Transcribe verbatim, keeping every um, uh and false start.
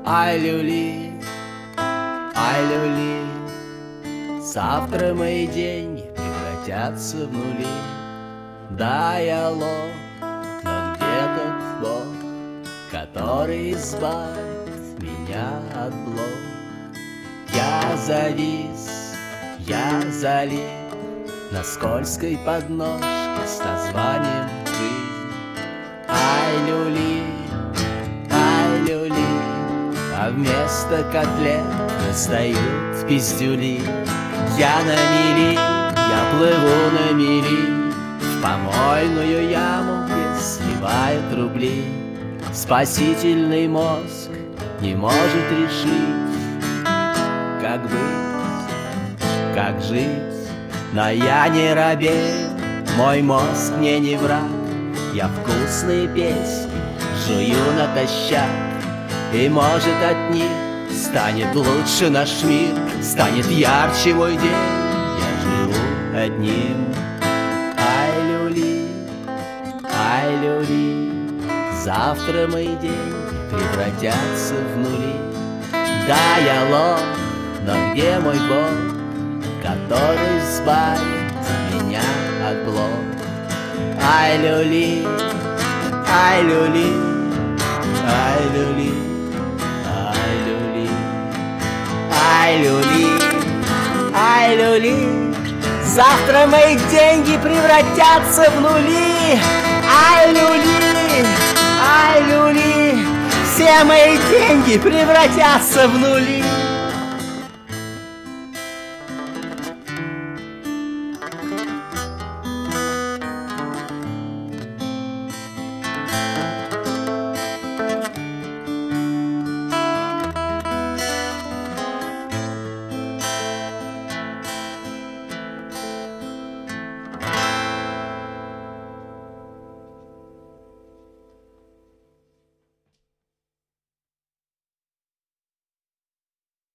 Ай, люли, ай, люли, завтра мои деньги превратятся в нули. Да, я лох, но где тот Бог, который избавит меня от блох? Я завис, я залип на скользкой подножке с названием жизнь. Ай, люли, ай, люли, а вместо котлет настают пиздюли. Я на мели, я плыву на мели, в помойную яму, где сливают рубли. Спасительный мозг не может решить, как быть, как жить. Но я не робею, мой мозг мне не враг. Я вкусные песни жую натощак, и может от них станет лучше наш мир, станет ярче мой день, я живу одним. Ай, люли, ай, люли, завтра мои деньги превратятся в нули. Да, я лох, но где мой Бог, который избавит меня от блох? Ай, люли, ай, люли, ай, люли, ай, люли, ай, люли, ай, люли, завтра мои деньги превратятся в нули. Ай, люли, ай, люли, все мои деньги превратятся в нули.